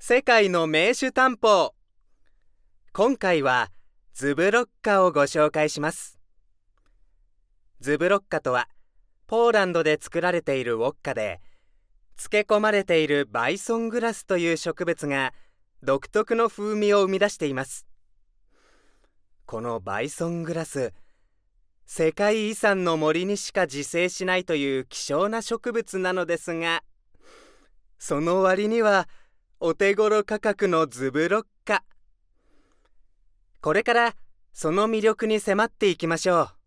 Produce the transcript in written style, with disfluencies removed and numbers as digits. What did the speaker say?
世界の名手探訪。今回はズブロッカをご紹介します。ズブロッカとはポーランドで作られているウォッカで、漬け込まれているバイソングラスという植物が独特の風味を生み出しています。このバイソングラス、世界遺産の森にしか自生しないという希少な植物なのですが、その割にはお手頃価格のズブロッカ。これからその魅力に迫っていきましょう。